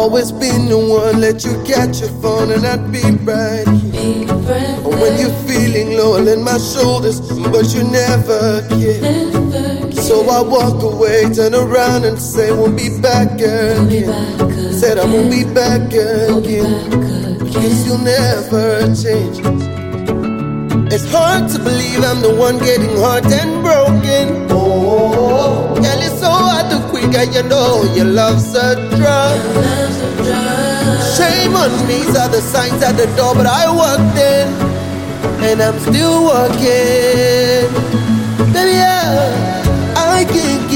always been the one, let you catch your phone and I'd be right here. Or when you're feeling low, I lend my shoulders, but you never care. So I walk away, turn around and say, won't be back again. Said I won't be back again. Guess you'll never change. It's hard to believe I'm the one getting hurt and broken. Oh, girl, it's so hard to quit, and you know your love's a drug. Shame on me, saw the signs at the door, but I walked in, and I'm still walking. Baby, I can't